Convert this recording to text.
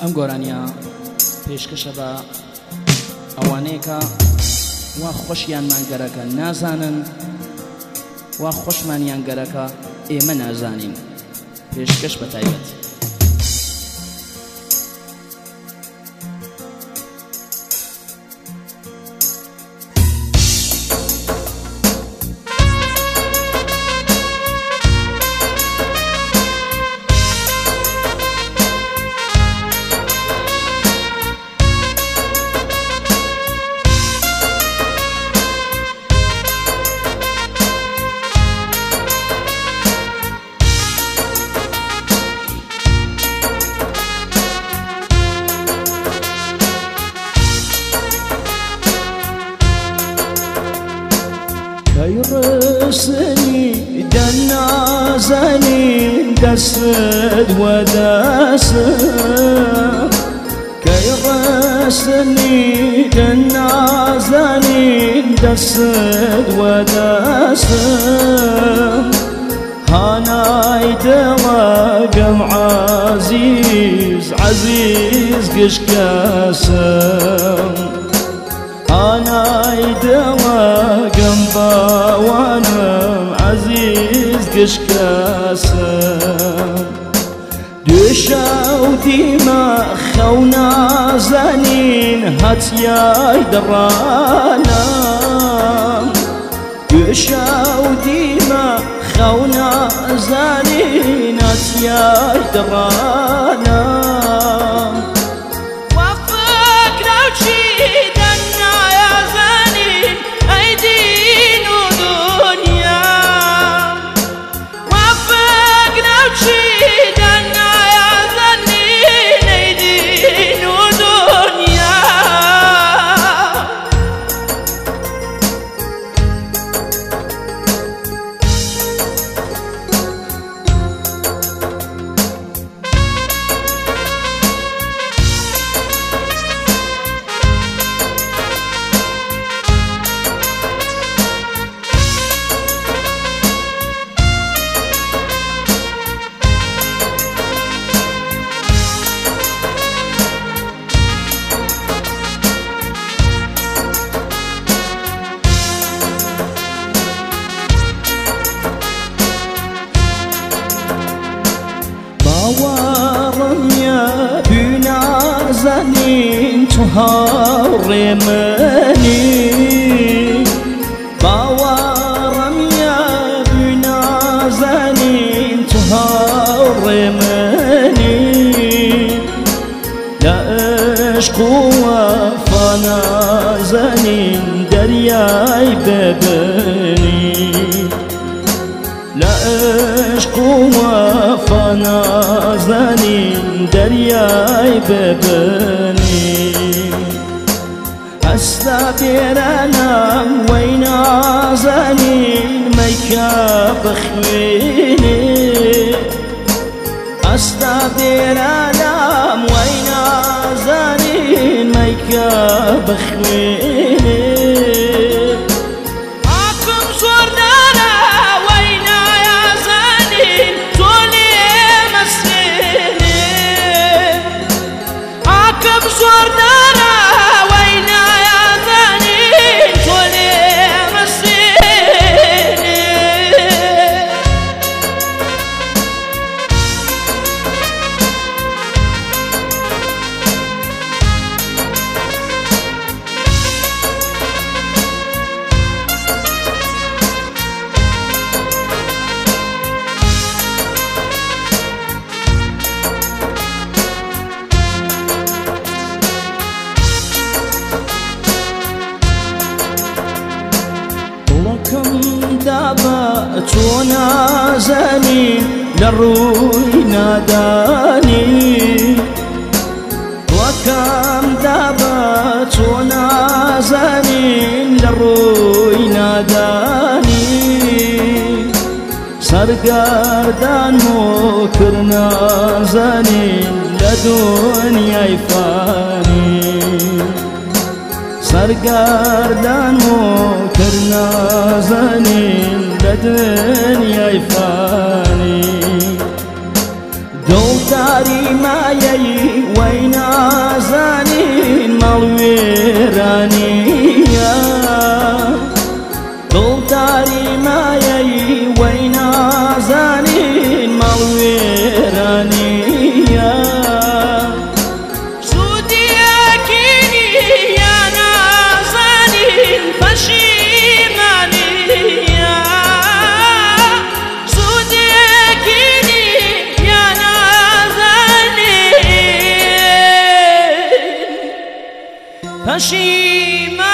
ئەم گۆرانیە پێشکەشە بە ئەوانەیە کە وا خۆشیانمان گەرەکە نازانن، وا خۆشمانیان گەرەکە ئێمە نازانین. پێشکەش بە تایبەت يرسني دنازني دسد ودسد كيرسني دنازني دسد ودسد هاناي دواقم عزيز عزيز قشكاسم هاناي دواقم باوانم عزيز قشكاسم دوشاو ديما خونا زنين هاتياي درانا دوشاو ديما خونا زنين هاتياي درانا باوارم يا بنازنين تهرمني باوارم يا بنازنين تهرمني لا عشق وفنا زنين درياي ببني لا عشق وفنا زنين درياي ببني أستبيرنا وينا زنين ميكا بخويني أستبيرنا وينا زنين ميكا بخويني دابا تونا زنين للروي ناداني وكم دابا تونا زنين للروي ناداني سرقردان موكرنا زنين لدنيا يفاني سرقردان موكرنا زنين لدنيا يفاني دو داري ما يي وين مەڵوێرانیە دڵداری مایەی وەی نازانین مەڵوێرانیە سوودیەکینی یا نازانین پەشیمانیە سوودیەکینی یا نازانین پەشیمانیە